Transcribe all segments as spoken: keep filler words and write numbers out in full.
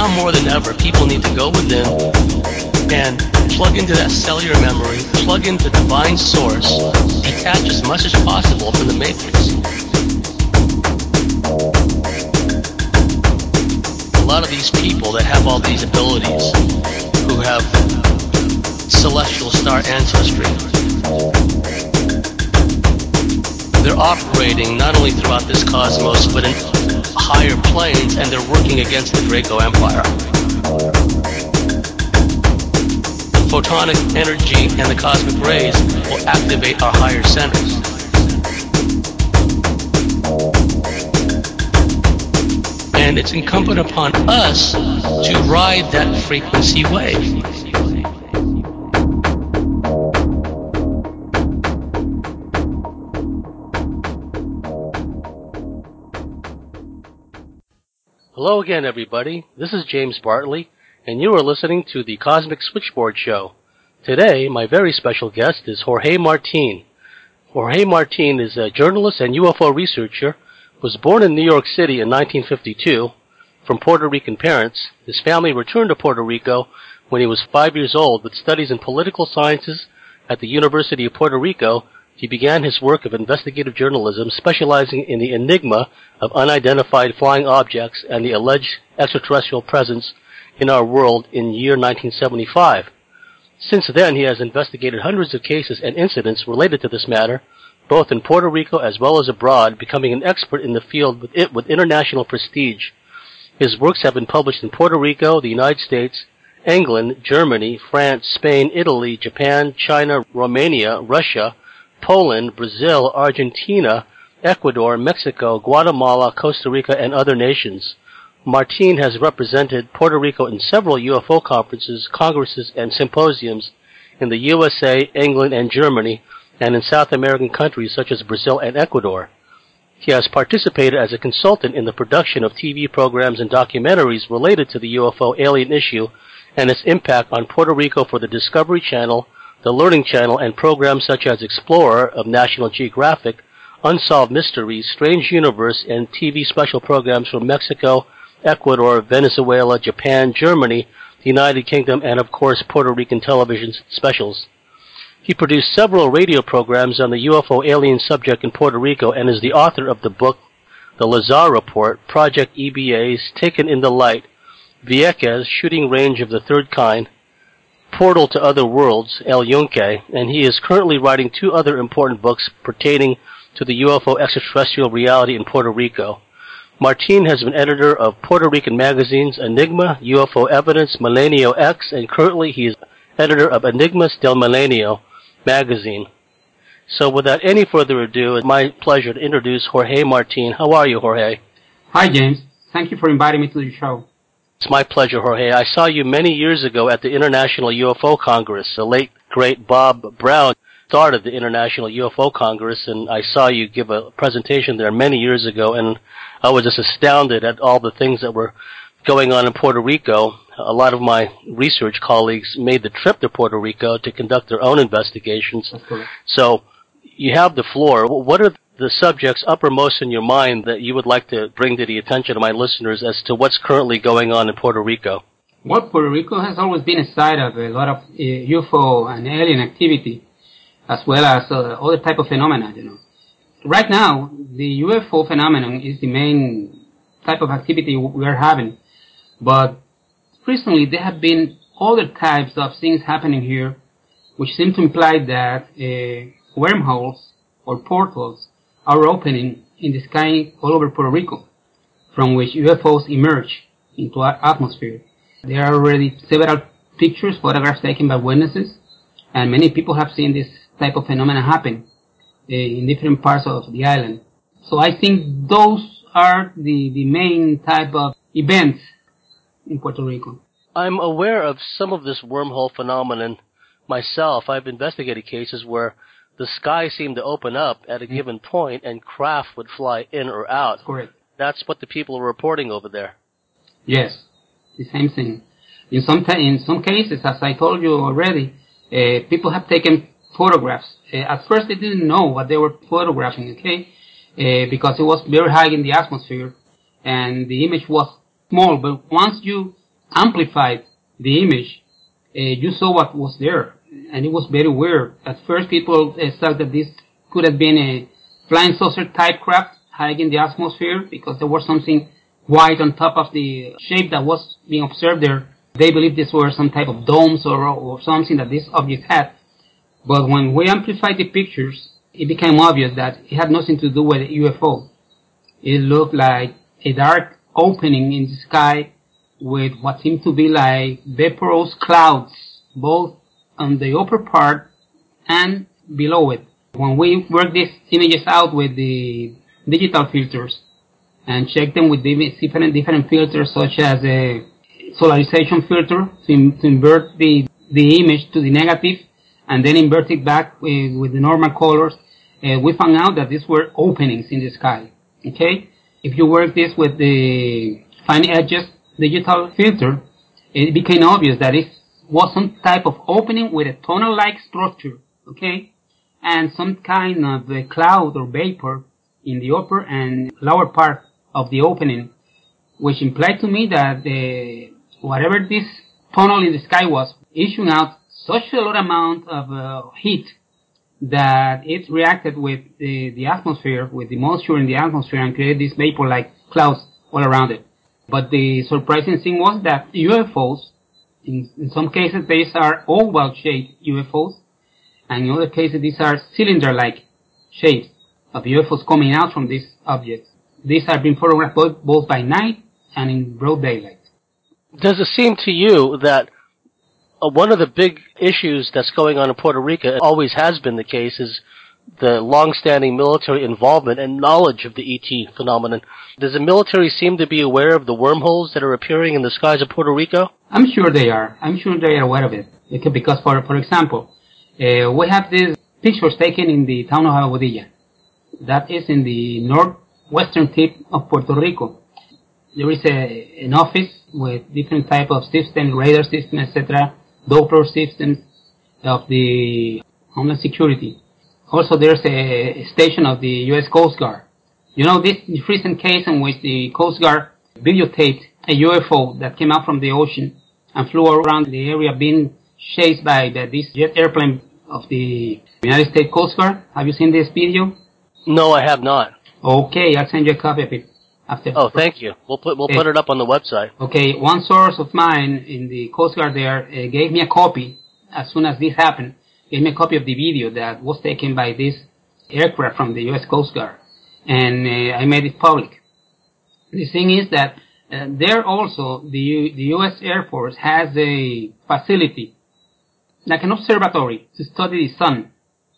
now more than ever, people need to go within and plug into that cellular memory, plug into divine source, detach as much as possible from the matrix. A lot of these people that have all these abilities, who have celestial star ancestry, they're operating not only throughout this cosmos, but in higher planes, and they're working against the Draco Empire. The photonic energy and the cosmic rays will activate our higher centers. And it's incumbent upon us to ride that frequency wave. Hello again, everybody. This is James Bartley, and you are listening to the Cosmic Switchboard Show. Today, my very special guest is Jorge Martin. Jorge Martin is a journalist and U F O researcher, was born in New York City in nineteen fifty-two from Puerto Rican parents. His family returned to Puerto Rico when he was five years old with studies in political sciences at the University of Puerto Rico. He began his work of investigative journalism, specializing in the enigma of unidentified flying objects and the alleged extraterrestrial presence in our world in year nineteen seventy-five. Since then, he has investigated hundreds of cases and incidents related to this matter, both in Puerto Rico as well as abroad, becoming an expert in the field with it with international prestige. His works have been published in Puerto Rico, the United States, England, Germany, France, Spain, Italy, Japan, China, Romania, Russia, Poland, Brazil, Argentina, Ecuador, Mexico, Guatemala, Costa Rica, and other nations. Martin has represented Puerto Rico in several U F O conferences, congresses, and symposiums in the U S A, England, and Germany, and in South American countries such as Brazil and Ecuador. He has participated as a consultant in the production of T V programs and documentaries related to the U F O alien issue and its impact on Puerto Rico for the Discovery Channel, the Learning Channel, and programs such as Explorer of National Geographic, Unsolved Mysteries, Strange Universe, and T V special programs from Mexico, Ecuador, Venezuela, Japan, Germany, the United Kingdom, and of course Puerto Rican television specials. He produced several radio programs on the U F O alien subject in Puerto Rico and is the author of the book The Lazar Report, Project E B A's Taken in the Light, Vieques, Shooting Range of the Third Kind, Portal to Other Worlds, El Yunque, and he is currently writing two other important books pertaining to the U F O extraterrestrial reality in Puerto Rico. Martin has been editor of Puerto Rican magazines Enigma, U F O Evidence, Milenio X, and currently he is editor of Enigmas del Milenio magazine. So without any further ado, it's my pleasure to introduce Jorge Martin. How are you, Jorge? Hi, James. Thank you for inviting me to the show. It's my pleasure, Jorge. I saw you many years ago at the International U F O Congress. The late, great Bob Brown started the International U F O Congress, and I saw you give a presentation there many years ago, and I was just astounded at all the things that were going on in Puerto Rico. A lot of my research colleagues made the trip to Puerto Rico to conduct their own investigations. So you have the floor. What are the subjects uppermost in your mind that you would like to bring to the attention of my listeners as to what's currently going on in Puerto Rico? Well, Puerto Rico has always been a site of a lot of uh, U F O and alien activity, as well as uh, other type of phenomena, you know. Right now, the U F O phenomenon is the main type of activity we are having, but recently there have been other types of things happening here, which seem to imply that uh, wormholes or portals are opening in the sky all over Puerto Rico, from which U F Os emerge into our atmosphere. There are already several pictures, photographs taken by witnesses, and many people have seen this type of phenomena happen uh, in different parts of the island. So I think those are the, the main type of events in Puerto Rico. I'm aware of some of this wormhole phenomenon myself. I've investigated cases where the sky seemed to open up at a mm-hmm. given point and craft would fly in or out. Correct. That's what the people are reporting over there. Yes, the same thing. In some t- in some cases, as I told you already, uh, people have taken photographs. Uh, at first, they didn't know what they were photographing, okay, uh, because it was very high in the atmosphere, and the image was small. But once you amplified the image, uh, you saw what was there. And it was very weird. At first, people uh, thought that this could have been a flying saucer type craft high in the atmosphere because there was something white on top of the shape that was being observed there. They believed this were some type of domes or, or something that this object had. But when we amplified the pictures, it became obvious that it had nothing to do with a U F O. It looked like a dark opening in the sky with what seemed to be like vaporous clouds, both on the upper part and below it. When we work these images out with the digital filters and check them with different different filters, such as a solarization filter to, to invert the the image to the negative and then invert it back with, with the normal colors, uh, we found out that these were openings in the sky. Okay, if you work this with the fine edges digital filter, it became obvious that it was some type of opening with a tunnel-like structure. Okay, and some kind of a cloud or vapor in the upper and lower part of the opening, which implied to me that the, whatever this tunnel in the sky was issuing out such a large amount of uh, heat that it reacted with the, the atmosphere, with the moisture in the atmosphere, and created these vapor-like clouds all around it. But the surprising thing was that U F Os, in, in some cases these are oval-shaped U F Os, and in other cases these are cylinder-like shapes of U F Os coming out from these objects. These are being photographed both, both by night and in broad daylight. Does it seem to you that uh, one of the big issues that's going on in Puerto Rico, always has been the case, is the long-standing military involvement and knowledge of the E T phenomenon? Does the military seem to be aware of the wormholes that are appearing in the skies of Puerto Rico? I'm sure they are. I'm sure they are aware of it. Because, for for example, uh, we have these pictures taken in the town of Aguadilla. That is in the northwestern tip of Puerto Rico. There is a, an office with different type of systems, radar systems, et cetera, Doppler systems of the Homeland Security. Also, there's a station of the U S Coast Guard. You know, this recent case in which the Coast Guard videotaped a U F O that came out from the ocean and flew around the area being chased by the, this jet airplane of the United States Coast Guard. Have you seen this video? No, I have not. Okay, I'll send you a copy of it after. Oh, thank you. We'll put we'll okay. put it up on the website. Okay, one source of mine in the Coast Guard there uh, gave me a copy as soon as this happened. Gave me a copy of the video that was taken by this aircraft from the U S Coast Guard, and uh, I made it public. The thing is that uh, there also the U- the U S Air Force has a facility, like an observatory, to study the sun.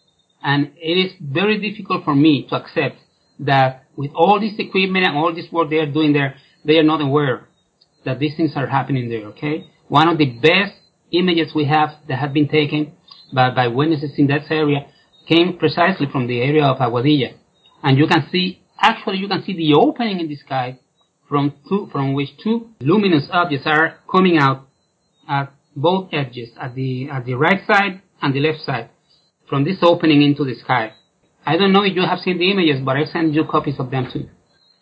And it is very difficult for me to accept that with all this equipment and all this work they are doing there, they are not aware that these things are happening there, okay? One of the best images we have that have been taken by, by witnesses in that area came precisely from the area of Aguadilla. And you can see, actually you can see the opening in the sky from two, from which two luminous objects are coming out at both edges, at the, at the right side and the left side, from this opening into the sky. I don't know if you have seen the images, but I sent you copies of them too.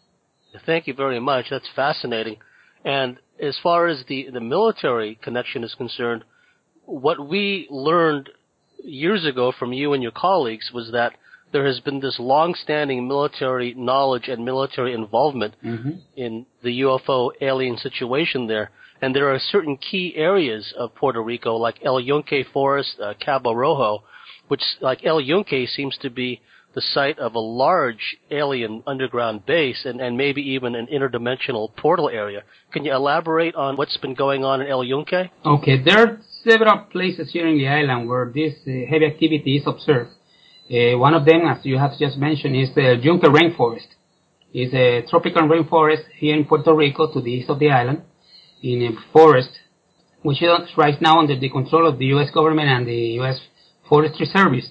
Thank you very much. That's fascinating. And as far as the, the military connection is concerned, what we learned years ago from you and your colleagues was that there has been this long-standing military knowledge and military involvement mm-hmm. in the U F O alien situation there. And there are certain key areas of Puerto Rico, like El Yunque Forest, uh, Cabo Rojo, which, like El Yunque, seems to be the site of a large alien underground base and, and maybe even an interdimensional portal area. Can you elaborate on what's been going on in El Yunque? Okay, there are several places here in the island where this uh, heavy activity is observed. Uh, one of them, as you have just mentioned, is the El Yunque Rainforest. It's a tropical rainforest here in Puerto Rico to the east of the island, in a forest which is right now under the control of the U S government and the U S Forestry Service.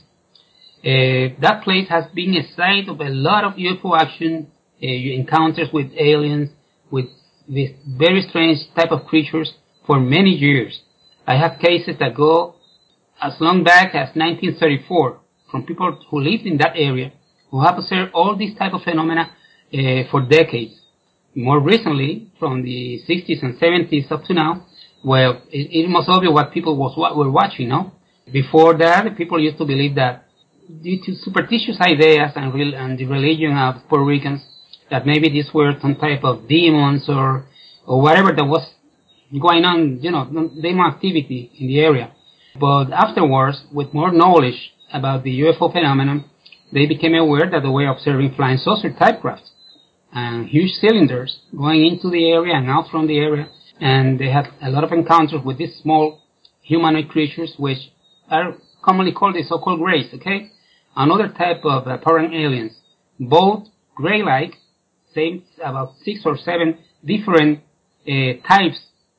Uh, that place has been a site of a lot of U F O action, uh, encounters with aliens, with this very strange type of creatures for many years. I have cases that go as long back as nineteen thirty-four from people who lived in that area who have observed all these type of phenomena uh, for decades. More recently, from the sixties and seventies up to now, well, it, it must obvious what people was what were watching, no? Before that, people used to believe that due to superstitious ideas and, real, and the religion of Puerto Ricans, that maybe these were some type of demons or or whatever that was going on, you know, demon activity in the area. But afterwards, with more knowledge about the U F O phenomenon, they became aware that they were observing flying saucer type craft and huge cylinders going into the area and out from the area, and they had a lot of encounters with these small humanoid creatures, which are commonly called the so-called grays, okay? Another type of apparent aliens, both gray-like, same about six or seven different uh, types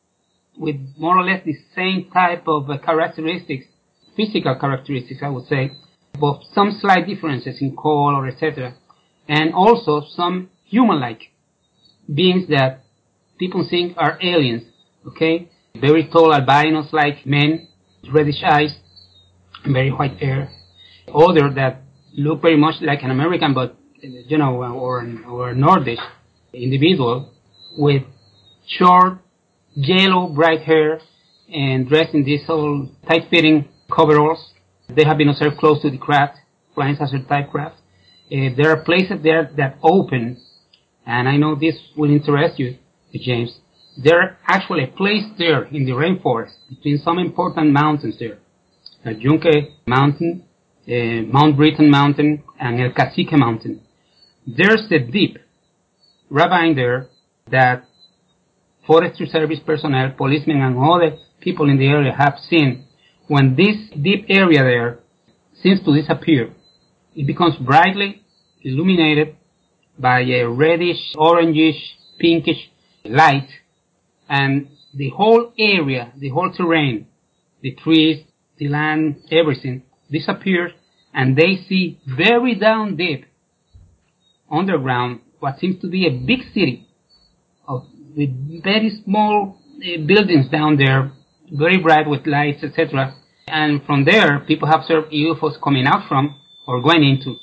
with more or less the same type of uh, characteristics, physical characteristics, I would say, but some slight differences in color, et cetera, and also some human-like beings that people think are aliens, okay? Very tall albinos-like men, reddish eyes, very white hair. Other that look very much like an American, but, you know, or, or Nordish individual with short, yellow, bright hair and dressed in these old tight-fitting coveralls. They have been observed close to the craft, flying saucer type craft. Uh, there are places there that open, and I know this will interest you, James. There are actually a place there in the rainforest between some important mountains there. Uh, Yunque Mountain, uh, Mount Britain Mountain, and El Cacique Mountain. There's a deep ravine there that Forestry Service personnel, policemen, and other people in the area have seen. When this deep area there seems to disappear, it becomes brightly illuminated by a reddish, orangish, pinkish light, and the whole area, the whole terrain, the trees, the land, everything disappears, and they see very down deep underground what seems to be a big city of with very small uh, buildings down there, very bright with lights, et cetera. And from there, people have observed U F Os coming out from or going into.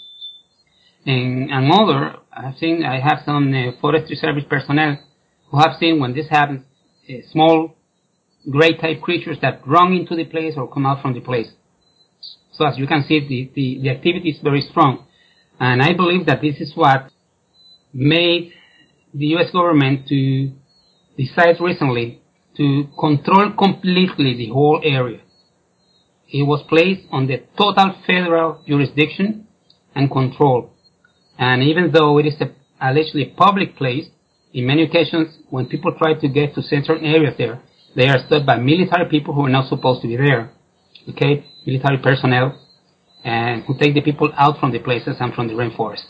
And another, I've seen, I have some uh, Forestry Service personnel who have seen when this happens, uh, small gray type creatures that run into the place or come out from the place. So as you can see, the, the, the activity is very strong. And I believe that this is what made the U S government to decide recently to control completely the whole area. It was placed on the total federal jurisdiction and control. And even though it is a, allegedly a public place, in many occasions when people try to get to certain areas there, they are stopped by military people who are not supposed to be there. Okay, military personnel, and who take the people out from the places and from the rainforest.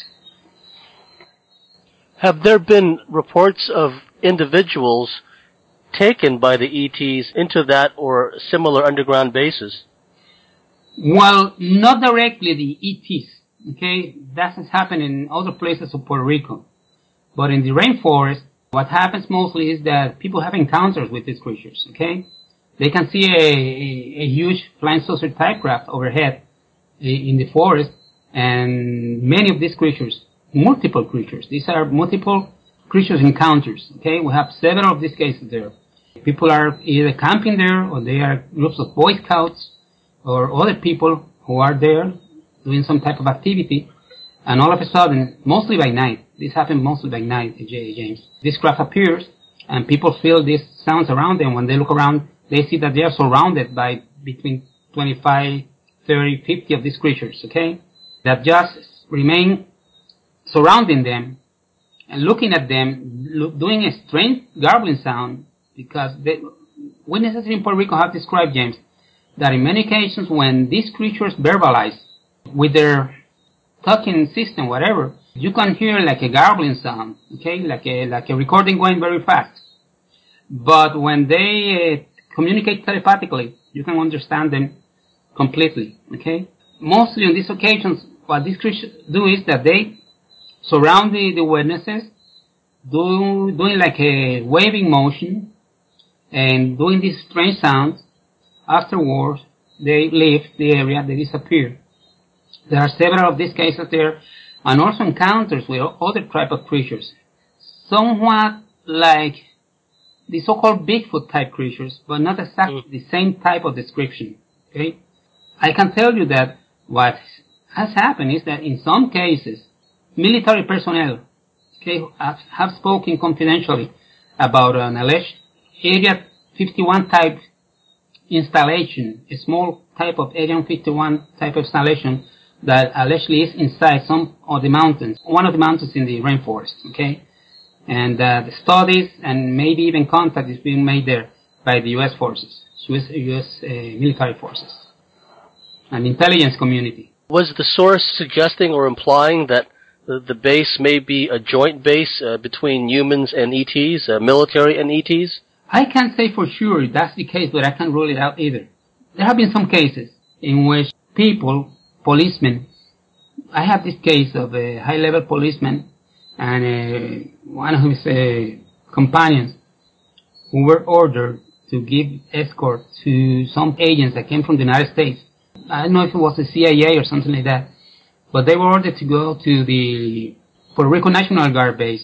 Have there been reports of individuals taken by the E Ts into that or similar underground bases? Well, not directly the E Ts, okay? That has happened in other places of Puerto Rico. But in the rainforest, what happens mostly is that people have encounters with these creatures, okay? They can see a, a, a huge flying saucer type craft overhead in the forest, and many of these creatures, multiple creatures, these are multiple creatures encounters, okay? We have several of these cases there. People are either camping there, or they are groups of Boy Scouts, or other people who are there doing some type of activity, and all of a sudden, mostly by night, this happens mostly by night, James, this craft appears, and people feel these sounds around them. When they look around, they see that they are surrounded by between twenty-five, thirty, fifty of these creatures, okay, that just remain surrounding them and looking at them, look, doing a strange garbling sound, because they, witnesses in Puerto Rico have described, James, that in many occasions when these creatures verbalize with their talking system, whatever, you can hear like a garbling sound, okay, like a like a recording going very fast. But when they uh, communicate telepathically, you can understand them completely, okay? Mostly on these occasions, what these creatures do is that they surround the, the witnesses, do, doing like a waving motion, and doing these strange sounds. Afterwards, they leave the area, they disappear. There are several of these cases there, and also encounters with other type of creatures. Somewhat like the so-called Bigfoot type creatures, but not exactly mm. the same type of description. Okay, I can tell you that what has happened is that in some cases, military personnel, okay, have, have spoken confidentially about an alleged Area fifty-one type installation, a small type of Area fifty-one type of installation that allegedly is inside some of the mountains, one of the mountains in the rainforest, okay? And uh, the studies and maybe even contact is being made there by the U S forces, U S, U S uh, military forces, and intelligence community. Was the source suggesting or implying that the, the base may be a joint base uh, between humans and E Ts, uh, military and E Ts? I can't say for sure if that's the case, but I can't rule it out either. There have been some cases in which people, policemen, I have this case of a high-level policeman and uh, one of his uh, companions who were ordered to give escort to some agents that came from the United States. I don't know if it was the C I A or something like that, but they were ordered to go to the Puerto Rico National Guard base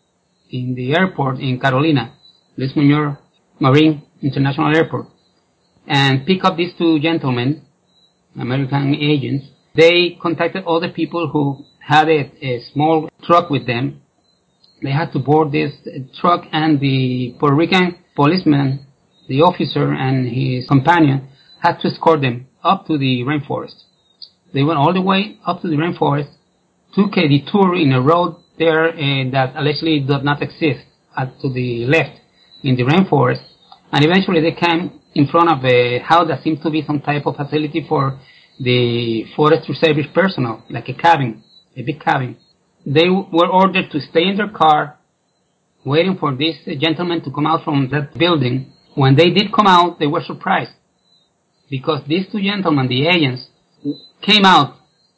in the airport in Carolina, Luis Muñoz Marin International Airport, and pick up these two gentlemen, American agents. They contacted other people who had a, a small truck with them. They had to board this truck, and the Puerto Rican policeman, the officer and his companion, had to escort them up to the rainforest. They went all the way up to the rainforest, took a detour in a road there uh, that allegedly does not exist, at, to the left in the rainforest, and eventually they came in front of a house that seemed to be some type of facility for the Forest Service personnel, like a cabin, a big cabin. They w- were ordered to stay in their car, waiting for this gentleman to come out from that building. When they did come out, they were surprised, because these two gentlemen, the agents, came out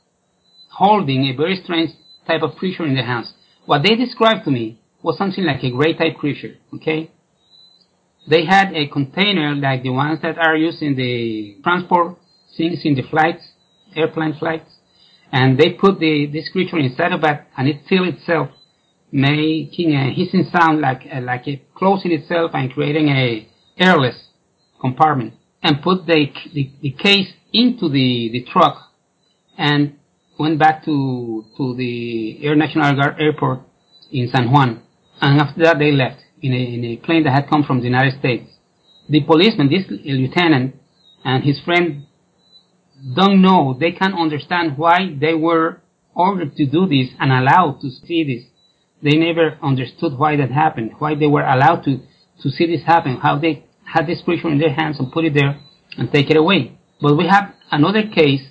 holding a very strange type of creature in their hands. What they described to me was something like a gray type creature, okay? They had a container like the ones that are used in the transport things in the flights, airplane flights, and they put the this creature inside of that, and it filled itself, making a hissing sound like uh, like it closing itself and creating a airless compartment, and put the the, the case into the, the truck, and went back to to the Air National Guard Airport in San Juan. And after that, they left in a, in a plane that had come from the United States. The policeman, this lieutenant, and his friend don't know, they can't understand why they were ordered to do this and allowed to see this. They never understood why that happened, why they were allowed to, to see this happen, how they had this creature in their hands and put it there and take it away. But we have another case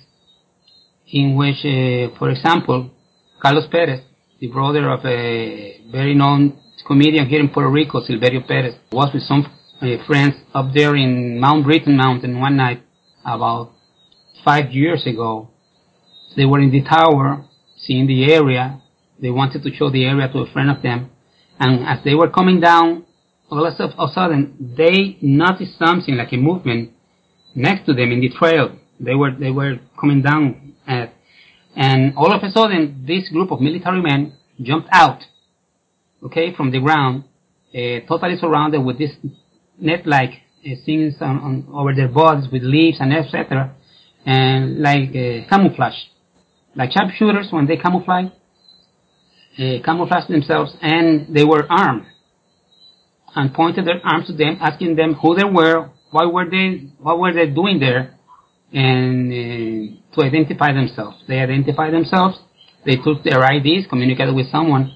in which, uh, for example, Carlos Perez, the brother of a very known comedian here in Puerto Rico, Silverio Perez, was with some uh, friends up there in Mount Britain Mountain one night about five years ago. They were in the tower, seeing the area. They wanted to show the area to a friend of them. And as they were coming down, all of a sudden, they noticed something like a movement next to them in the trail. They were, they were coming down at, and all of a sudden, this group of military men jumped out, okay, from the ground, uh, totally surrounded with this net-like uh, things on, on, over their bodies with leaves and et cetera, and like uh, camouflage, like sharpshooters when they camouflage, uh, camouflage themselves, and they were armed, and pointed their arms to them, asking them who they were, why were they, what were they doing there, and uh, to identify themselves. They identified themselves, they took their I Ds, communicated with someone,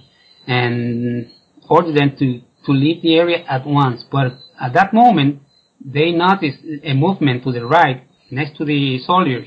and ordered them to, to leave the area at once. But at that moment, they noticed a movement to the right, next to the soldiers,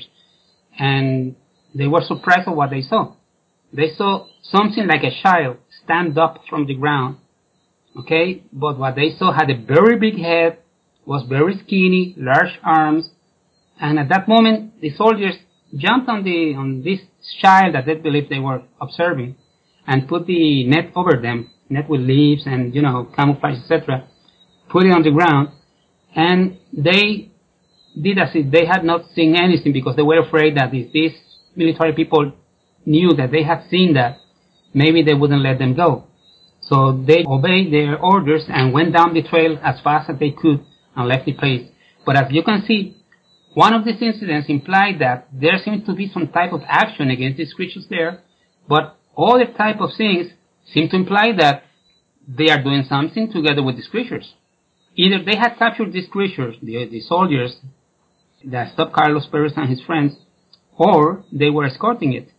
and they were surprised at what they saw. They saw something like a child stand up from the ground, okay, but what they saw had a very big head, was very skinny, large arms, and at that moment, the soldiers jumped on the on this child that they believed they were observing, and put the net over them, net with leaves and, you know, camouflage, et cetera, put it on the ground, and they did as if they had not seen anything, because they were afraid that if these military people knew that they had seen that, maybe they wouldn't let them go. So they obeyed their orders and went down the trail as fast as they could and left the place. But as you can see, one of these incidents implied that there seems to be some type of action against these creatures there, but other type of things seem to imply that they are doing something together with these creatures. Either they had captured these creatures, the, the soldiers that stopped Carlos Perez and his friends, or they were escorting it.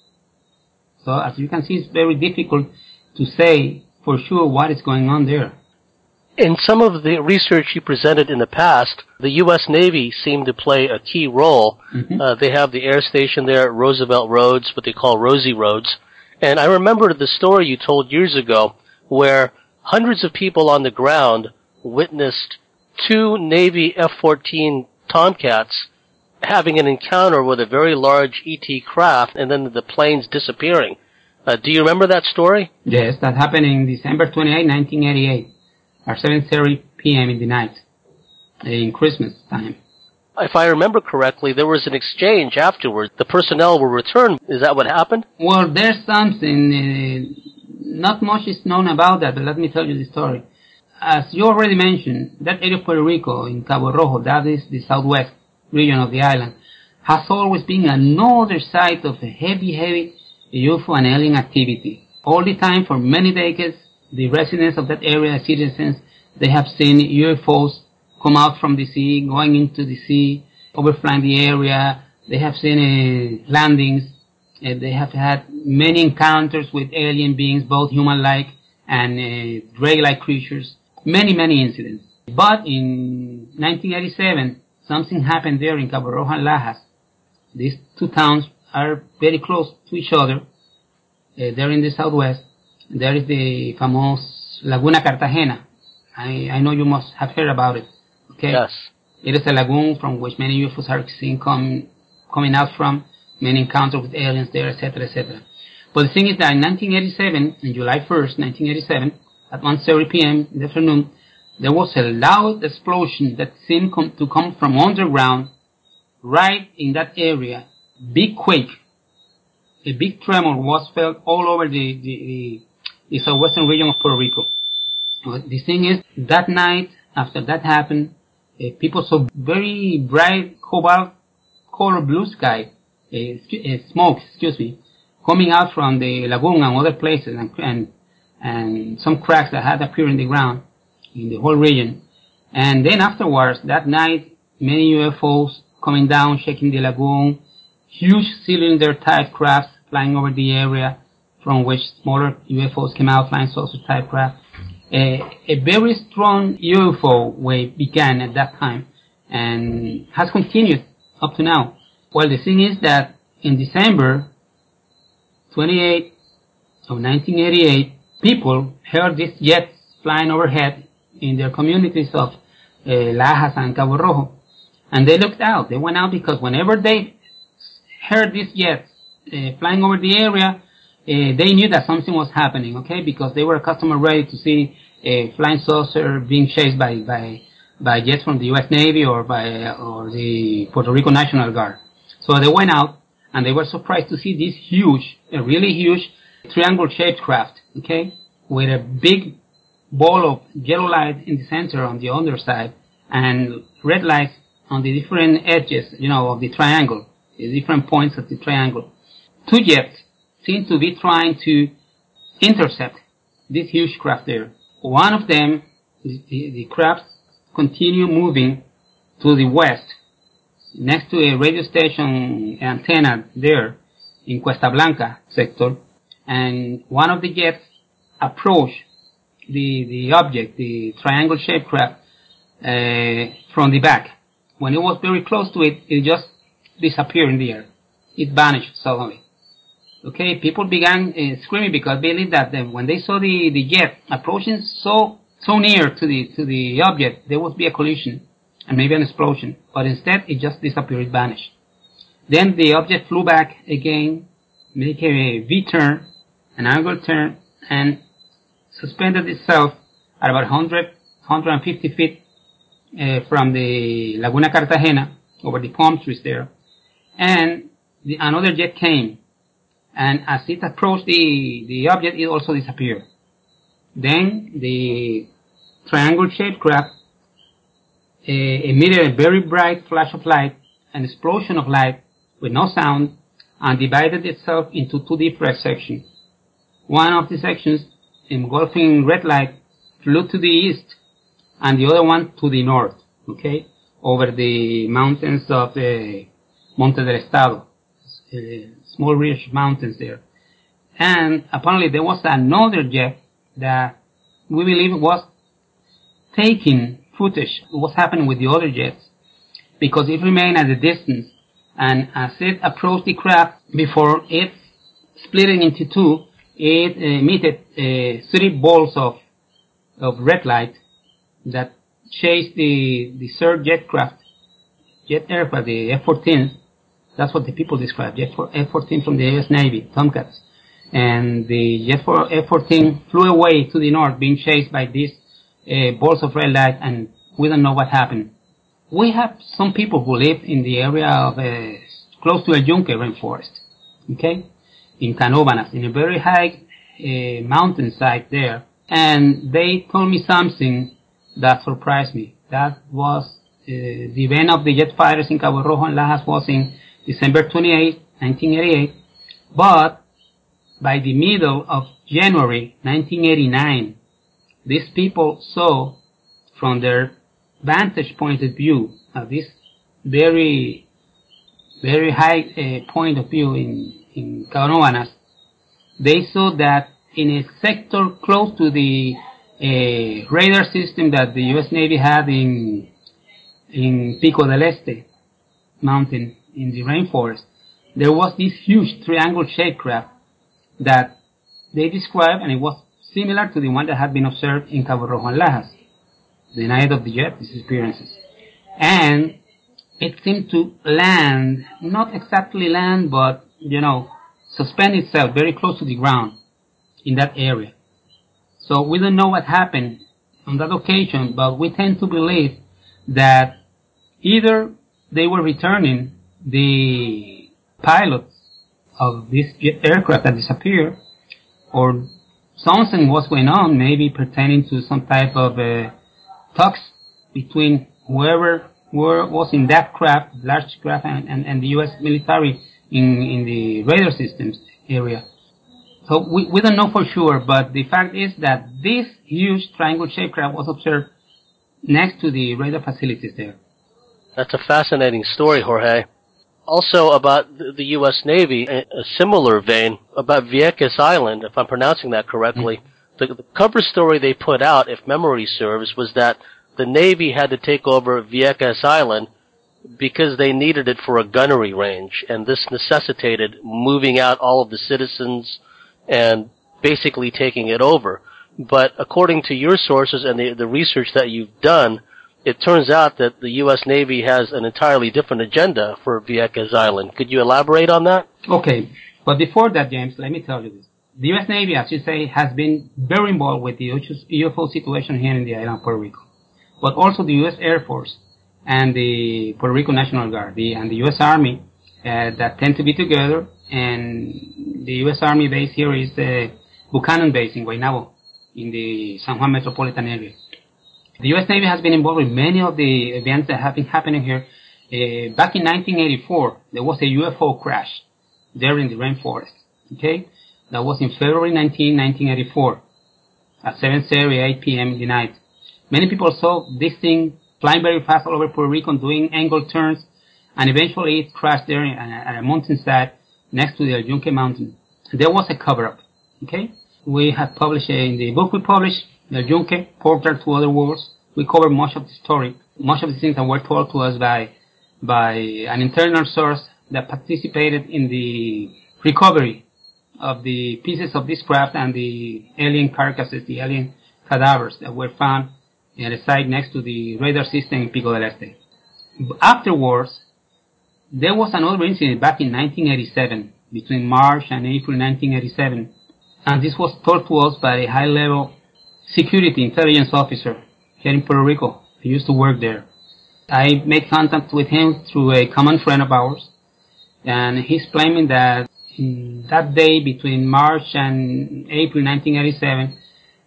So as you can see, it's very difficult to say for sure what is going on there. In some of the research you presented in the past, the U S Navy seemed to play a key role. Mm-hmm. Uh, they have the air station there at Roosevelt Roads, what they call Rosie Roads. And I remember the story you told years ago where hundreds of people on the ground witnessed two Navy F fourteen Tomcats having an encounter with a very large E T craft and then the planes disappearing. Uh, do you remember that story? Yes, that happened in December twenty-eighth, nineteen eighty-eight, at seven thirty p.m. in the night, in Christmas time. If I remember correctly, there was an exchange afterwards. The personnel were returned. Is that what happened? Well, there's something, uh, not much is known about that, but let me tell you the story. As you already mentioned, that area of Puerto Rico in Cabo Rojo, that is the southwest region of the island, has always been another site of a heavy, heavy U F O and alien activity. All the time, for many decades, the residents of that area, citizens, they have seen U F Os come out from the sea, going into the sea, overflying the area. They have seen uh, landings. Uh, they have had many encounters with alien beings, both human-like and uh, drake-like creatures. Many, many incidents. But in nineteen eighty-seven, something happened there in Cabo Rojo and Lajas. These two towns are very close to each other. Uh, they're in the southwest. There is the famous Laguna Cartagena. I, I know you must have heard about it. Okay? Yes. It is a lagoon from which many U F Os are seen come, coming out from, many encounters with aliens there, et cetera, et cetera. But the thing is that in nineteen eighty-seven, on July first, nineteen eighty-seven, at one thirty p.m. in the afternoon, there was a loud explosion that seemed com- to come from underground, right in that area. Big quake. A big tremor was felt all over the, the, the, the southwestern region of Puerto Rico. But the thing is, that night, after that happened, uh, people saw very bright cobalt color blue sky, uh, uh, smoke, excuse me, coming out from the lagoon and other places, and, and and some cracks that had appeared in the ground in the whole region. And then afterwards, that night, many U F Os coming down, shaking the lagoon, huge cylinder-type crafts flying over the area, from which smaller U F Os came out, flying saucer-type craft. A, a very strong U F O wave began at that time and has continued up to now. Well, the thing is that in December twenty-eighth of nineteen eighty-eight, people heard these jets flying overhead in their communities of uh, Lajas and Cabo Rojo, and they looked out. They went out because whenever they heard these jets uh, flying over the area, Uh, they knew that something was happening, okay, because they were accustomed already to see a flying saucer being chased by, by, by jets from the U S Navy or by, uh, or the Puerto Rico National Guard. So they went out and they were surprised to see this huge, a really huge triangle-shaped craft, okay, with a big ball of yellow light in the center on the underside and red lights on the different edges, you know, of the triangle, the different points of the triangle. Two jets seem to be trying to intercept this huge craft there. One of them, the, the craft, continue moving to the west, next to a radio station antenna there in Cuesta Blanca sector, and one of the jets approached the, the object, the triangle-shaped craft, uh, from the back. When it was very close to it, it just disappeared in the air. It vanished suddenly. Okay, people began uh, screaming because they believed that uh, when they saw the, the jet approaching so so near to the to the object, there would be a collision and maybe an explosion. But instead, it just disappeared, it vanished. Then the object flew back again, made a V-turn, an angle turn, and suspended itself at about one hundred, one hundred fifty feet uh, from the Laguna Cartagena, over the palm trees there. And the, another jet came. And as it approached the, the object, it also disappeared. Then the triangle-shaped craft uh, emitted a very bright flash of light, an explosion of light with no sound, and divided itself into two different sections. One of the sections, engulfing red light, flew to the east, and the other one to the north, okay, over the mountains of the Monte del Estado, uh, small ridge mountains there. And apparently there was another jet that we believe was taking footage of what's happening with the other jets, because it remained at a distance, and as it approached the craft, before it splitting into two, it emitted uh, three balls of of red light that chased the the third jet craft, jet aircraft, the F fourteen. That's what the people describe, jet F fourteen from the U S Navy, Tomcats. And the jet F fourteen flew away to the north, being chased by these uh, balls of red light, and we don't know what happened. We have some people who live in the area of uh, close to El Yunque rainforest, okay, in Canóvanas, in a very high uh, mountainside there, and they told me something that surprised me. That was uh, the event of the jet fighters in Cabo Rojo and Lajas was in December twenty-eighth, nineteen eighty-eight, but by the middle of January nineteen eighty-nine, these people saw from their vantage point of view, uh, this very, very high uh, point of view in, in Canóvanas, they saw that in a sector close to the uh, radar system that the U S Navy had in in Pico del Este mountain in the rainforest, there was this huge triangle-shaped craft that they described, and it was similar to the one that had been observed in Cabo Rojo and Lajas, the night of the jet disappearances. And it seemed to land, not exactly land, but, you know, suspend itself very close to the ground in that area. So we don't know what happened on that occasion, but we tend to believe that either they were returning the pilots of this aircraft that disappeared, or something was going on, maybe pertaining to some type of uh, talks between whoever were, was in that craft, large craft, and, and, and the U S military in, in the radar systems area. So we, we don't know for sure, but the fact is that this huge triangle-shaped craft was observed next to the radar facilities there. That's a fascinating story, Jorge. Also about the U S Navy, a similar vein, about Vieques Island, if I'm pronouncing that correctly. Mm-hmm. The, the cover story they put out, if memory serves, was that the Navy had to take over Vieques Island because they needed it for a gunnery range, and this necessitated moving out all of the citizens and basically taking it over. But according to your sources and the, the research that you've done, it turns out that the U S Navy has an entirely different agenda for Vieques Island. Could you elaborate on that? Okay, but before that, James, let me tell you this. The U S Navy, as you say, has been very involved with the U F O situation here in the island of Puerto Rico. But also the U S Air Force and the Puerto Rico National Guard the, and the U S Army uh, that tend to be together. And the U S Army base here is the Buchanan base in Guaynabo, in the San Juan metropolitan area. The U S Navy has been involved in many of the events that have been happening here. Uh, back in nineteen eighty-four, there was a U F O crash there in the rainforest. Okay, that was in February nineteenth, nineteen eighty-four, at seven thirty-eight p.m. in the night. Many people saw this thing flying very fast all over Puerto Rico, doing angled turns, and eventually it crashed there at a mountainside next to the El Yunque mountain. There was a cover-up. Okay, we have published uh, in the book we published, El Yunque, Portal to Other Worlds. We cover much of the story, much of the things that were told to us by by an internal source that participated in the recovery of the pieces of this craft and the alien carcasses, the alien cadavers that were found at a site next to the radar system in Pico del Este. Afterwards, there was another incident back in nineteen eighty-seven, between March and April nineteen eighty-seven, and this was told to us by a high-level security intelligence officer here in Puerto Rico. He used to work there. I made contact with him through a common friend of ours, and he's claiming that in that day between March and April nineteen eighty-seven,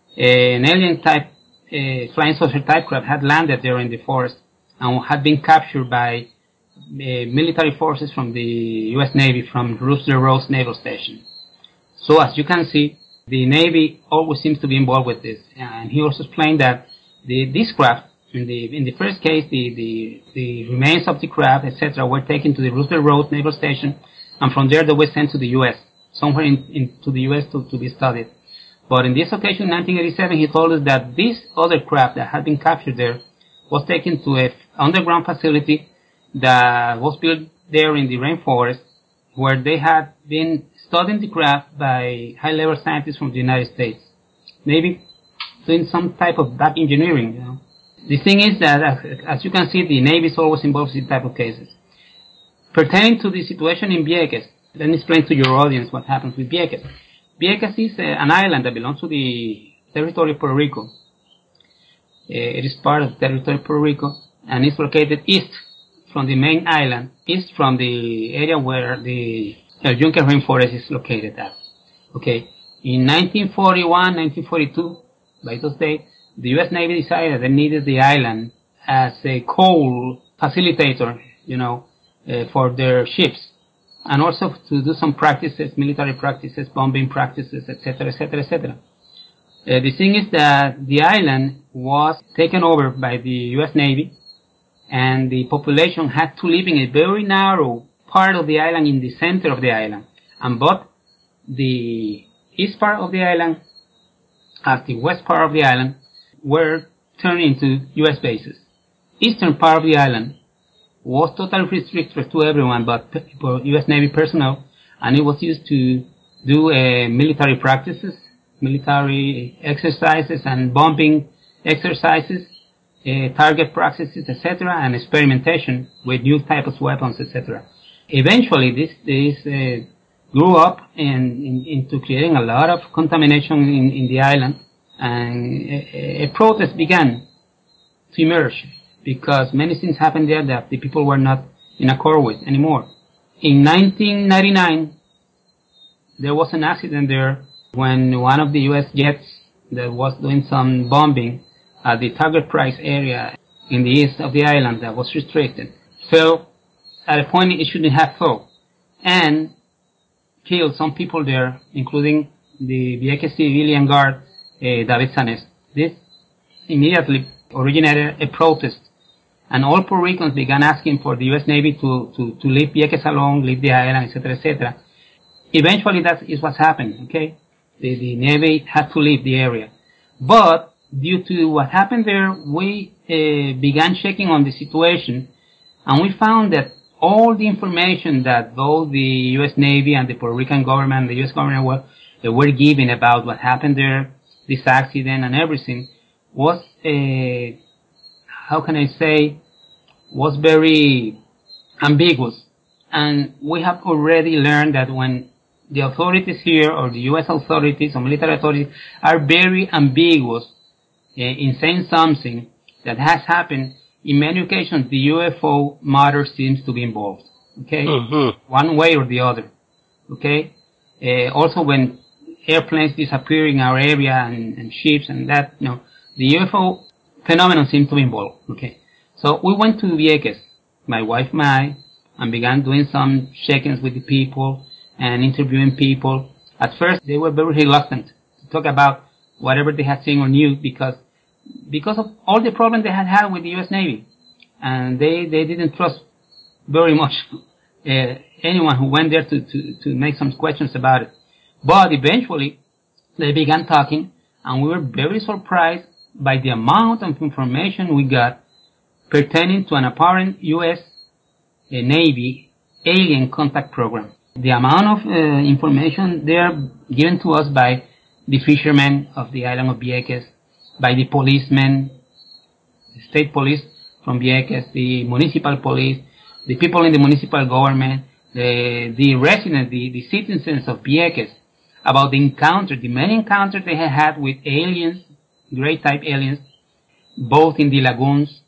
an alien type, uh, flying saucer type craft had landed there in the forest and had been captured by uh, military forces from the U S Navy from Rooster Rose Naval Station. So as you can see, the Navy always seems to be involved with this. And he also explained that the, this craft, in the in the first case, the, the, the remains of the craft, et cetera, were taken to the Rooster Rose Naval Station, and from there they were sent to the U S, somewhere in, in to the U S to, to be studied. But in this occasion, in nineteen eighty-seven, he told us that this other craft that had been captured there was taken to an underground facility that was built there in the rainforest, where they had been studying the craft by high-level scientists from the United States, maybe doing some type of back engineering. You know, the thing is that, as, as you can see, the Navy is always involved in these type of cases. Pertaining to the situation in Vieques, let me explain to your audience what happens with Vieques. Vieques is uh, an island that belongs to the territory of Puerto Rico. Uh, it is part of the territory of Puerto Rico, and it's located east from the main island, east from the area where the El Yunque rainforest is located at. Okay. In nineteen forty-one, nineteen forty-two, by those days, the U S Navy decided they needed the island as a coal facilitator, you know, uh, for their ships, and also to do some practices, military practices, bombing practices, et cetera, et cetera, et cetera. Uh, the thing is that the island was taken over by the U S Navy, and the population had to live in a very narrow part of the island in the center of the island. And both the east part of the island and the west part of the island were turned into U S bases. Eastern part of the island was totally restricted to everyone but U S Navy personnel, and it was used to do uh, military practices, military exercises and bombing exercises, uh, target practices, et cetera, and experimentation with new types of weapons, et cetera. Eventually, this this uh, grew up in, in, into creating a lot of contamination in, in the island, and a, a protest began to emerge because many things happened there that the people were not in accord with anymore. In nineteen ninety-nine, there was an accident there when one of the U S jets that was doing some bombing at the target price area in the east of the island that was restricted fell at a point it shouldn't have fell, and killed some people there, including the Vieques civilian guard, uh, David Sanes. This immediately originated a protest, and all Puerto Ricans began asking for the U S Navy to, to, to leave Vieques alone, leave the island, et cetera, et cetera. Eventually, that is what's happened, okay? The, the Navy had to leave the area. But, due to what happened there, we uh, began checking on the situation, and we found that all the information that both the U S Navy and the Puerto Rican government and the U S government were, they were giving about what happened there, this accident and everything, was, uh, how can I say, was very ambiguous. And we have already learned that when the authorities here, or the U S authorities or military authorities, are very ambiguous uh, in saying something that has happened, in many occasions the U F O matter seems to be involved. Okay? Mm-hmm. One way or the other. Okay? Uh, also when airplanes disappear in our area and, and ships and that, you know, the U F O phenomenon seems to be involved. Okay? So we went to Vieques, my wife and I, and began doing some check-ins with the people and interviewing people. At first, they were very reluctant to talk about whatever they had seen or knew because because of all the problems they had had with the U S Navy. And they, they didn't trust very much uh, anyone who went there to, to, to make some questions about it. But eventually, they began talking, and we were very surprised by the amount of information we got pertaining to an apparent U S uh, Navy alien contact program. The amount of uh, information there given to us by the fishermen of the island of Vieques, by the policemen, the state police from Vieques, the municipal police, the people in the municipal government, the, the residents, the, the citizens of Vieques, about the encounter, the many encounters they had had with aliens, great type aliens, both in the lagoons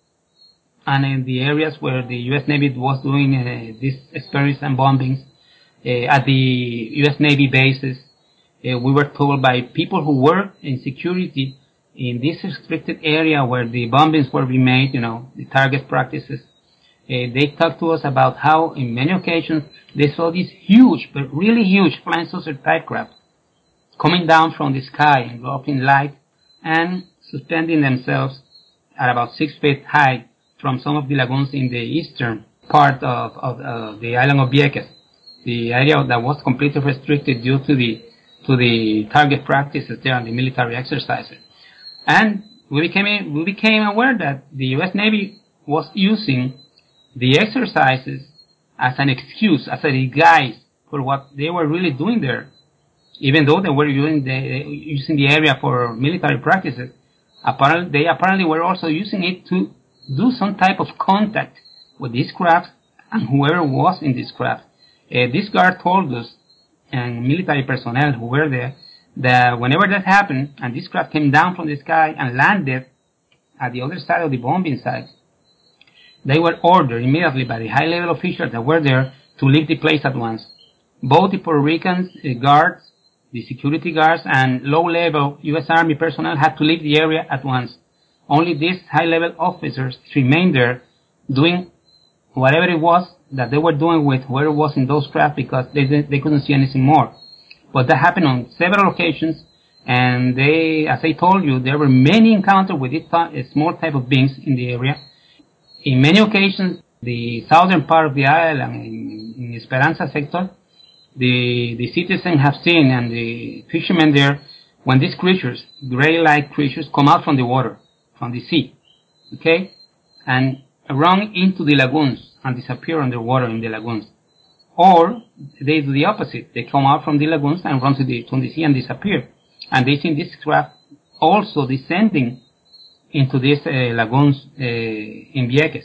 and in the areas where the U S Navy was doing uh, these experiments and bombings, uh, at the U S Navy bases, Uh, we were told by people who work in security in this restricted area where the bombings were being made, you know, the target practices. Uh, they talked to us about how, in many occasions, they saw these huge, but really huge, flying saucer type craft coming down from the sky, enveloping light, and suspending themselves at about six feet high from some of the lagoons in the eastern part of, of uh, the island of Vieques, the area that was completely restricted due to the to the target practices there and the military exercises. And we became we became aware that the U S Navy was using the exercises as an excuse, as a disguise for what they were really doing there. Even though they were using the, using the area for military practices, apparently, they apparently were also using it to do some type of contact with these craft and whoever was in this craft. Uh, this guard told us, and military personnel who were there, that whenever that happened, and this craft came down from the sky and landed at the other side of the bombing site, they were ordered immediately by the high-level officials that were there to leave the place at once. Both the Puerto Rican uh, guards, the security guards, and low-level U S Army personnel had to leave the area at once. Only these high-level officers remained there doing whatever it was that they were doing with whoever was in those craft because they they couldn't see anything more. But that happened on several occasions, and they, as I told you, there were many encounters with this small type of beings in the area. In many occasions, the southern part of the island, in, in Esperanza sector, the the citizens have seen, and the fishermen there, when these creatures, gray-like creatures, come out from the water, from the sea, okay, and run into the lagoons and disappear underwater in the lagoons. Or they do the opposite. They come out from the lagoons and run to the, to the sea and disappear. And they see this craft also descending into these uh, lagoons uh, in Vieques.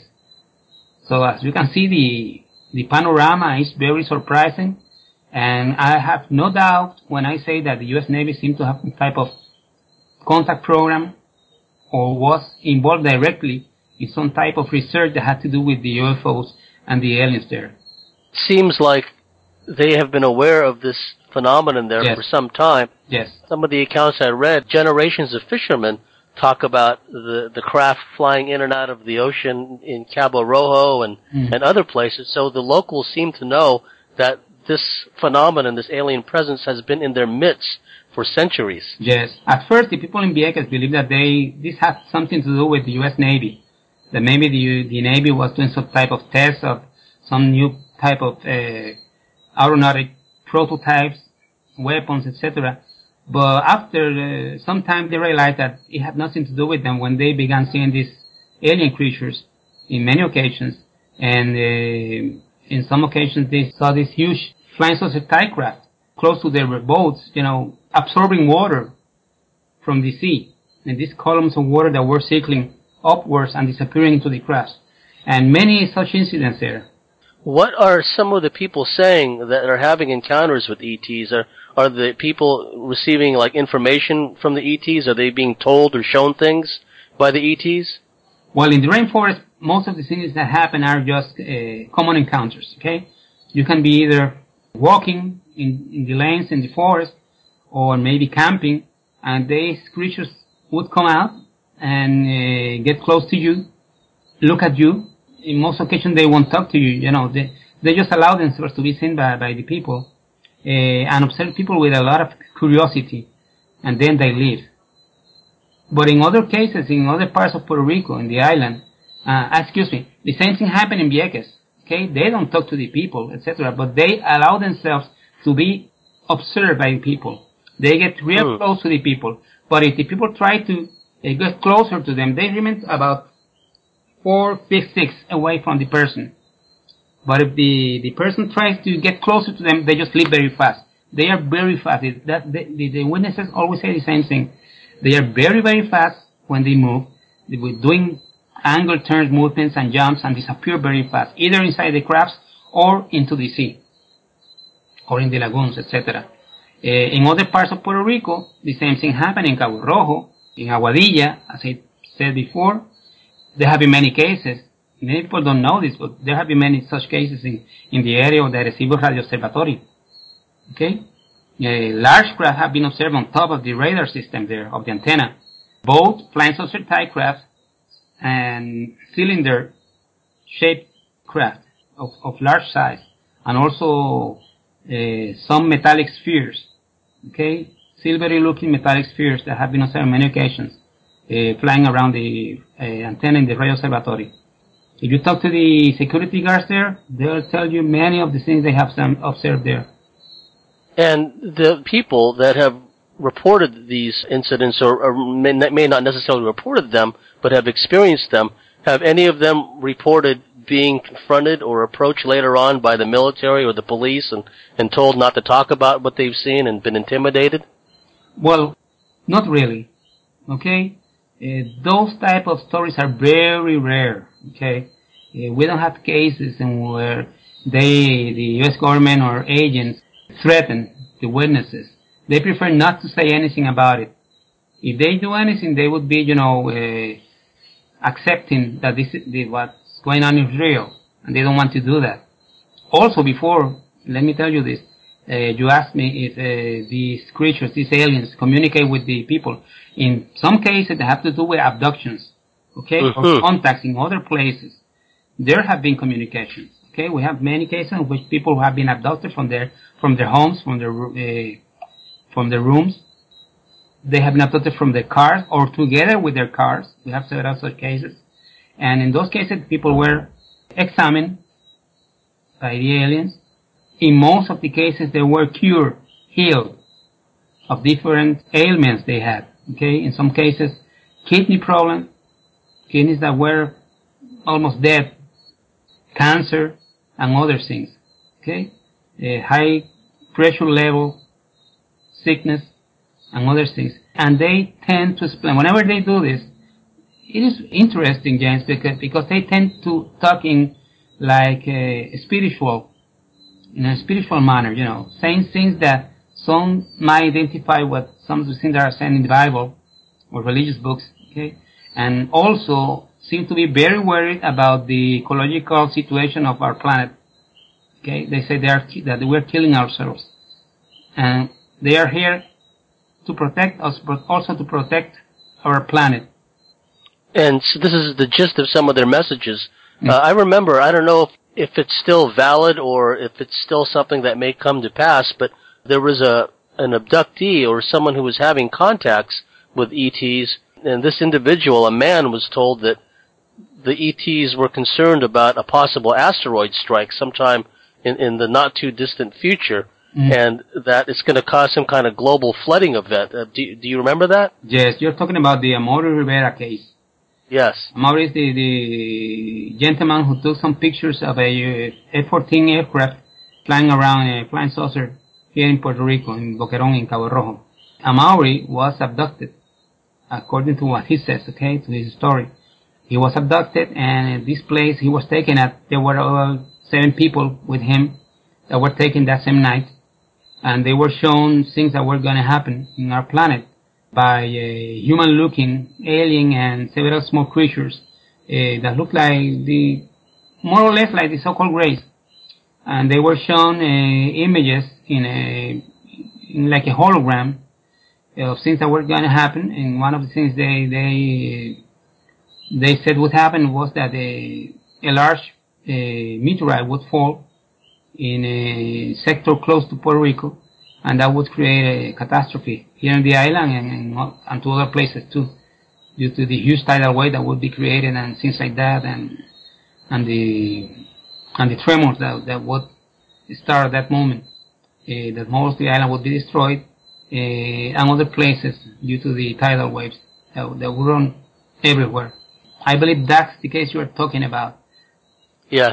So as you can see, the the panorama is very surprising. And I have no doubt when I say that the U S Navy seemed to have some type of contact program or was involved directly in some type of research that had to do with the U F Os and the aliens there. Seems like they have been aware of this phenomenon there yes. for some time. Yes. Some of the accounts I read, generations of fishermen talk about the, the craft flying in and out of the ocean in Cabo Rojo and, mm. and other places. So the locals seem to know that this phenomenon, this alien presence, has been in their midst for centuries. Yes. At first, the people in Vieques believed that they this had something to do with the U S Navy. That maybe the, the Navy was doing some type of test of some new type of uh, aeronautic prototypes, weapons, et cetera. But after uh, some time, they realized that it had nothing to do with them when they began seeing these alien creatures in many occasions. And uh, in some occasions, they saw this huge flying saucer type craft close to their boats, you know, absorbing water from the sea. And these columns of water that were circling upwards and disappearing into the crafts. And many such incidents there. What are some of the people saying that are having encounters with E Ts? Are are the people receiving like information from the E Ts? Are they being told or shown things by the E Ts? Well, in the rainforest, most of the things that happen are just uh, common encounters, okay? You can be either walking in, in the lanes in the forest or maybe camping, and these creatures would come out and uh, get close to you, look at you. In most occasions, they won't talk to you. You know, they they just allow themselves to be seen by, by the people uh, and observe people with a lot of curiosity, and then they leave. But in other cases, in other parts of Puerto Rico, in the island, uh, excuse me, the same thing happened in Vieques. Okay, they don't talk to the people, et cetera, but they allow themselves to be observed by the people. They get real mm. close to the people. But if the people try to uh, get closer to them, they remain about four, six, six away from the person. But if the, the person tries to get closer to them, they just leave very fast. They are very fast. It, that, the, the, the witnesses always say the same thing. They are very, very fast when they move. They were doing angle turns, movements, and jumps, and disappear very fast, either inside the crafts or into the sea, or in the lagoons, et cetera. Uh, in other parts of Puerto Rico, the same thing happened in Cabo Rojo, in Aguadilla, as I said before. There have been many cases. Many people don't know this, but there have been many such cases in, in the area of the Arecibo Radio Observatory. Okay? Uh, large craft have been observed on top of the radar system there, of the antenna. Both flying saucer type craft and cylinder-shaped craft of, of large size, and also uh, some metallic spheres, okay, silvery-looking metallic spheres that have been observed on many occasions, uh, flying around the uh, antenna in the radio observatory. If you talk to the security guards there, they'll tell you many of the things they have some observed there. And the people that have reported these incidents, or, or may, may not necessarily reported them, but have experienced them, have any of them reported being confronted or approached later on by the military or the police and, and told not to talk about what they've seen and been intimidated? Well, not really. Okay? Uh, those type of stories are very rare. Okay? Uh, we don't have cases in where they, the U S government or agents, threaten the witnesses. They prefer not to say anything about it. If they do anything, they would be, you know, uh, accepting that this is the, what's going on is real, and they don't want to do that. Also, before, let me tell you this. Uh, you asked me if uh, these creatures, these aliens, communicate with the people. In some cases, they have to do with abductions, okay, mm-hmm. or contacts in other places. There have been communications. Okay, we have many cases in which people have been abducted from their from their homes, from their uh, from their rooms. They have been abducted from their cars or together with their cars. We have several such cases, and in those cases, people were examined by the aliens. In most of the cases, they were cured, healed of different ailments they had. Okay, in some cases, kidney problems, kidneys that were almost dead, cancer, and other things, okay? A high pressure level, sickness, and other things. And they tend to explain, whenever they do this, it is interesting, James, because, because they tend to talk in like a spiritual, in a spiritual manner, you know, saying things that some might identify with some of the things that are said in the Bible or religious books, okay? And also seem to be very worried about the ecological situation of our planet. Okay, they say they are that we're killing ourselves, and they are here to protect us, but also to protect our planet. And so this is the gist of some of their messages. Mm. Uh, I remember, I don't know if, if it's still valid or if it's still something that may come to pass, but there was a an abductee or someone who was having contacts with E Ts, and this individual, a man, was told that the E Ts were concerned about a possible asteroid strike sometime in, in the not-too-distant future, mm. and that it's going to cause some kind of global flooding event. Uh, do, do you remember that? Yes, you're talking about the Amaury Rivera case. Yes. Amaury is the, the gentleman who took some pictures of a F fourteen aircraft flying around a flying saucer here in Puerto Rico, in Boquerón, in Cabo Rojo. Amaury was abducted, according to what he says, okay, to his story. He was abducted, and at this place he was taken at, there were uh, seven people with him that were taken that same night, and they were shown things that were going to happen in our planet by a human-looking alien and several small creatures uh, that looked like the, more or less like the so-called race. And they were shown uh, images in a, in like a hologram of things that were going to happen, and one of the things they, they, they said would happen was that a, a large uh, meteorite would fall in a sector close to Puerto Rico, and that would create a catastrophe here in the island and, and, and to other places too, due to the huge tidal wave that would be created and things like that, and and the and the tremors that that would start at that moment, uh, that most of the island would be destroyed, uh, and other places due to the tidal waves that, that would run everywhere. I believe that's the case you are talking about. Yes.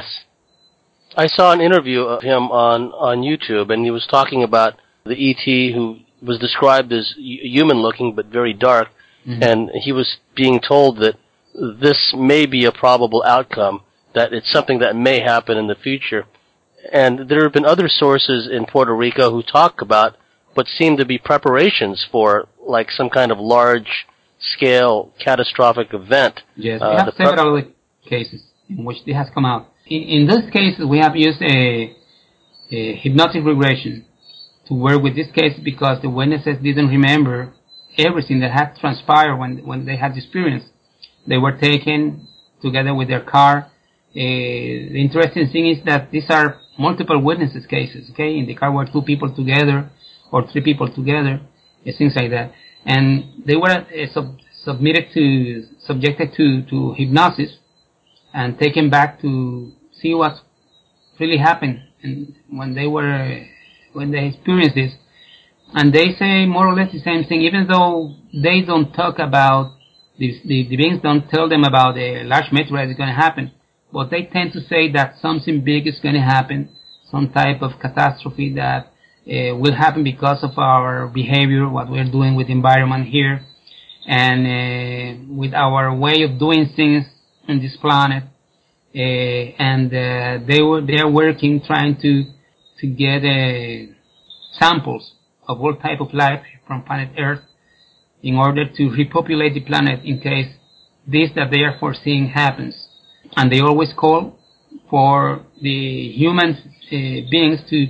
I saw an interview of him on, on YouTube, and he was talking about the E T who was described as human-looking but very dark, mm-hmm. and he was being told that this may be a probable outcome, that it's something that may happen in the future. And there have been other sources in Puerto Rico who talk about what seem to be preparations for, like, some kind of large-scale catastrophic event. Yes, we uh, have several prep- cases in which this has come out. In, in those cases, we have used a, a hypnotic regression to work with this case because the witnesses didn't remember everything that had transpired when when they had the experience. They were taken together with their car. Uh, the interesting thing is that these are multiple witnesses cases, okay? In the car were two people together or three people together, uh, things like that. And they were uh, sub- submitted to, subjected to, to hypnosis and taken back to see what really happened and when they were, when they experienced this. And they say more or less the same thing, even though they don't talk about, the, the, the beings don't tell them about a large meteorite is going to happen. But they tend to say that something big is going to happen, some type of catastrophe that uh, will happen because of our behavior, what we're doing with the environment here, and uh, with our way of doing things on this planet. Uh, and uh, they were they are working trying to to get uh, samples of all type of life from planet Earth in order to repopulate the planet in case this that they are foreseeing happens. And they always call for the human uh, beings to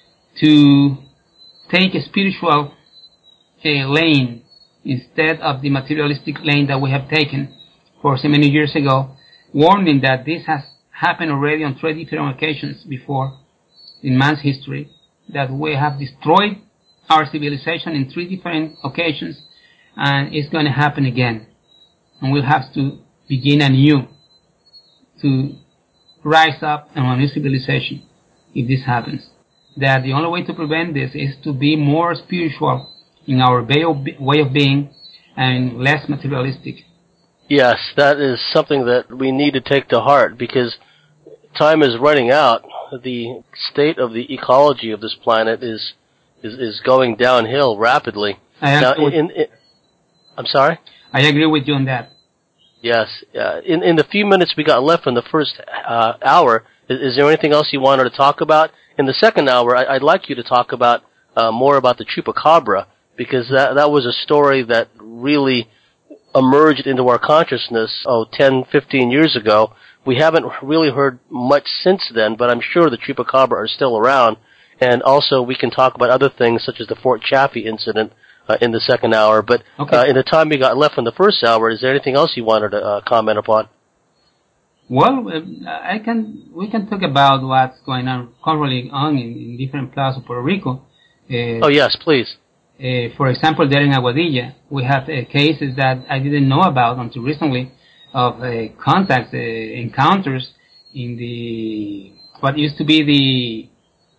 to take a spiritual uh, lane instead of the materialistic lane that we have taken for so many years ago, warning that this has happened already on three different occasions before in man's history, that we have destroyed our civilization in three different occasions, and it's going to happen again. And we'll have to begin anew to rise up on a new civilization if this happens. That the only way to prevent this is to be more spiritual in our way of being and less materialistic. Yes, that is something that we need to take to heart because time is running out. The state of the ecology of this planet is is, is going downhill rapidly. I now, agree in, in, I'm sorry? I agree with you on that. Yes. Uh, in, in the few minutes we got left in the first uh, hour, is, is there anything else you wanted to talk about? In the second hour, I, I'd like you to talk about uh, more about the Chupacabra, because that, that was a story that really emerged into our consciousness, oh, ten, fifteen years ago. We haven't really heard much since then, but I'm sure the Chupacabra are still around. And also we can talk about other things such as the Fort Chaffee incident uh, in the second hour. But okay. uh, in the time we got left in the first hour, is there anything else you wanted to uh, comment upon? Well, uh, I can. We can talk about what's going on currently on in, in different places of Puerto Rico. Uh, oh yes, please. Uh, for example, there in Aguadilla, we have uh, cases that I didn't know about until recently of uh, contacts, uh, encounters in the what used to be the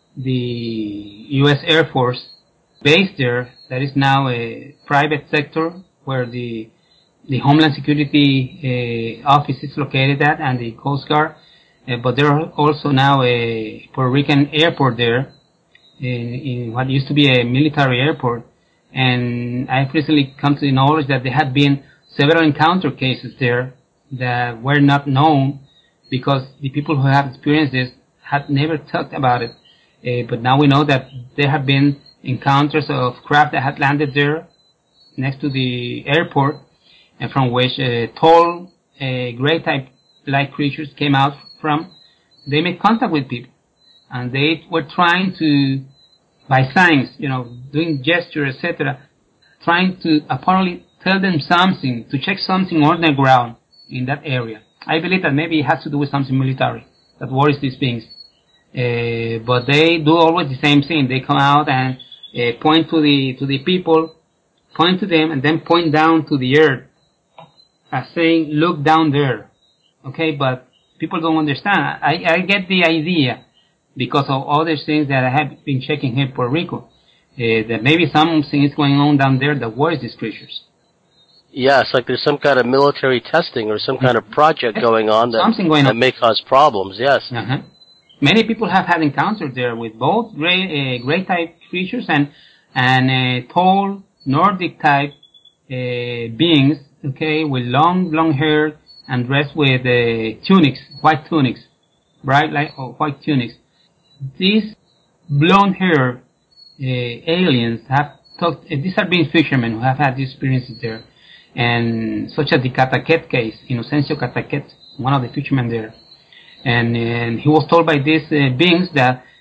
the U S Air Force base there. That is now a private sector where the the Homeland Security uh, office is located at, and the Coast Guard. Uh, but there are also now a Puerto Rican airport there, in, in what used to be a military airport. And I've recently come to the knowledge that there had been several encounter cases there that were not known because the people who have experienced this had never talked about it. Uh, but now we know that there have been encounters of craft that had landed there next to the airport, and from which uh, tall, uh, gray-type-like creatures came out from. They made contact with people, and they were trying to, by signs, you know, doing gestures, et cetera, trying to apparently tell them something, to check something on the ground in that area. I believe that maybe it has to do with something military that worries these beings. Uh, but they do always the same thing. They come out and uh, point to the to the people, point to them, and then point down to the earth, as saying, "Look down there." Okay, but people don't understand. I, I get the idea because of other things that I have been checking here in Puerto Rico, uh, that maybe something is going on down there that worries these creatures. Yes, like there's some kind of military testing or some kind of project going on that, something going that on. may cause problems, yes. Uh-huh. Many people have had encounters there with both gray, uh, gray type creatures and, and uh, tall Nordic type uh, beings, okay, with long, long hair and dressed with uh, tunics, white tunics, bright light or white tunics. These blonde hair uh, aliens have talked, uh, these are being fishermen who have had these experiences there. And such as the Cataquet case, Inocencio Cataquet, one of the fishermen there. And, and he was told by these uh, beings that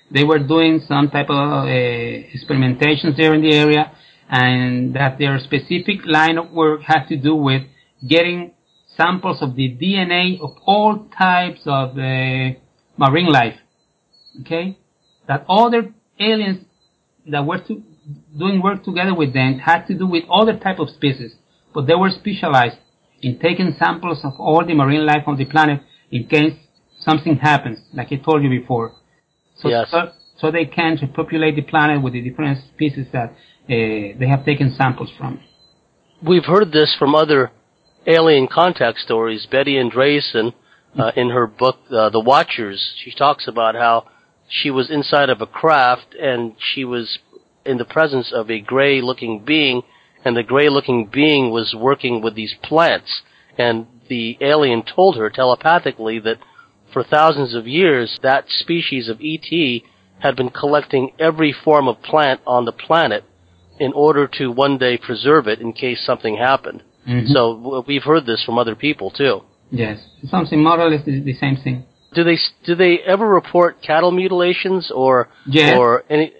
they were doing some type of uh, experimentations there in the area, and that their specific line of work had to do with getting samples of the D N A of all types of uh, marine life. Okay? That other aliens that were to, doing work together with them had to do with other type of species, but they were specialized in taking samples of all the marine life on the planet in case something happens, like I told you before. So, yes. so, so they can repopulate the planet with the different species that uh, they have taken samples from. We've heard this from other alien contact stories. Betty Andreasson, uh, in her book, uh, The Watchers, she talks about how she was inside of a craft and she was in the presence of a gray-looking being, and the gray-looking being was working with these plants. And the alien told her telepathically that for thousands of years, that species of E T had been collecting every form of plant on the planet in order to one day preserve it in case something happened. Mm-hmm. So we've heard this from other people too. Yes, something more or less the same thing. Do they do they ever report cattle mutilations or yes. or any?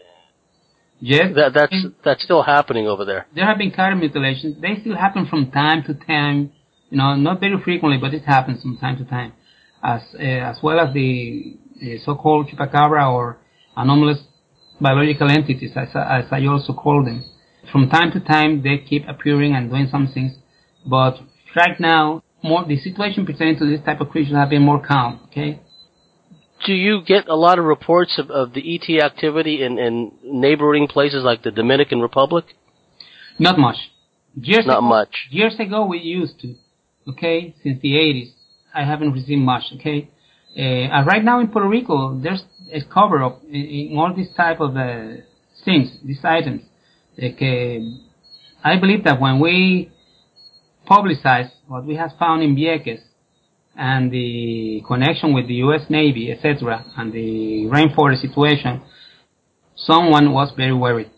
Yes, that that's that's still happening over there. There have been cattle mutilations. They still happen from time to time. You know, not very frequently, but it happens from time to time. As uh, as well as the uh, so-called chupacabra or anomalous biological entities, as, as I also call them. From time to time, they keep appearing and doing some things, but right now, more the situation pertaining to this type of creatures have been more calm. Okay. Do you get a lot of reports of, of the E T activity in, in neighboring places like the Dominican Republic? Not much. Years Not ago, much. Years ago, we used to. Okay, since the eighties, I haven't received much. Okay, uh, and right now in Puerto Rico, there's a cover up in, in all these type of uh, things, these items. Like, uh, I believe that when we publicize what we have found in Vieques and the connection with the U S Navy, et cetera, and the rainforest situation, someone was very worried.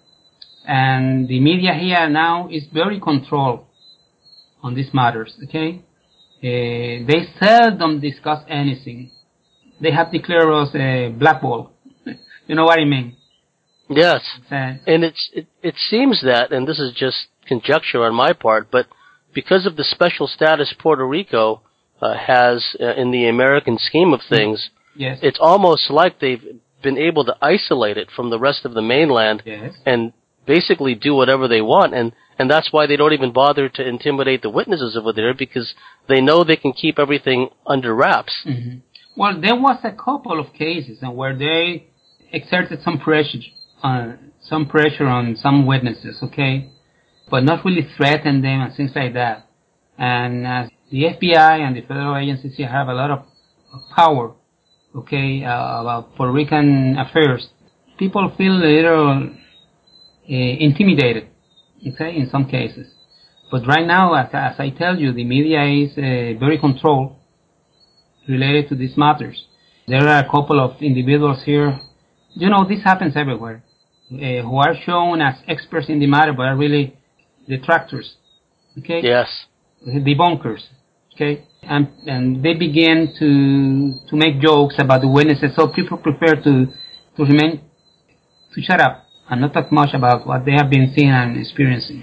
And the media here now is very controlled on these matters, okay? Uh, they seldom discuss anything. They have declared us a blackball. You know what I mean? Yes. Uh, and it's it, it seems that, and this is just conjecture on my part, but because of the special status Puerto Rico uh, has uh, in the American scheme of things, yes. It's almost like they've been able to isolate it from the rest of the mainland yes. and basically do whatever they want, and, and that's why they don't even bother to intimidate the witnesses over there, because they know they can keep everything under wraps. Mm-hmm. Well, there was a couple of cases where they exerted some pressure, uh, some pressure on some witnesses, okay, but not really threaten them and things like that. And uh, the F B I and the federal agencies here have a lot of power, okay, uh, about Puerto Rican affairs. People feel a little uh, intimidated, okay, in some cases. But right now, as, as I tell you, the media is uh, very controlled related to these matters. There are a couple of individuals here, you know, this happens everywhere, uh, who are shown as experts in the matter, but are really detractors, okay? Yes. Debunkers, okay? And and they begin to to make jokes about the witnesses, so people prefer to to remain, to shut up and not talk much about what they have been seeing and experiencing.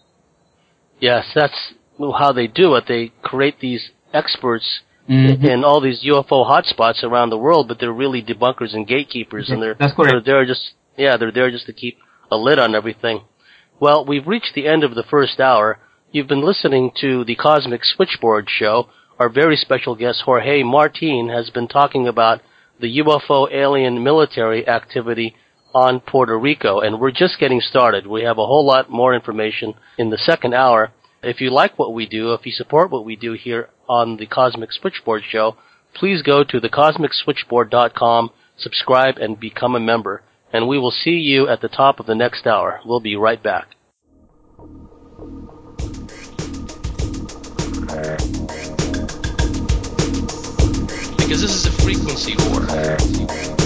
Yes, that's how they do it. They create these experts mm-hmm. in all these U F O hotspots around the world, but they're really debunkers and gatekeepers, okay. and they're That's correct. they're there just yeah they're there just to keep a lid on everything. Well, we've reached the end of the first hour. You've been listening to the Cosmic Switchboard Show. Our very special guest, Jorge Martin, has been talking about the U F O alien military activity on Puerto Rico, and we're just getting started. We have a whole lot more information in the second hour. If you like what we do, if you support what we do here on the Cosmic Switchboard Show, please go to the cosmic switchboard dot com, subscribe, and become a member. And we will see you at the top of the next hour. We'll be right back. Because this is a frequency war.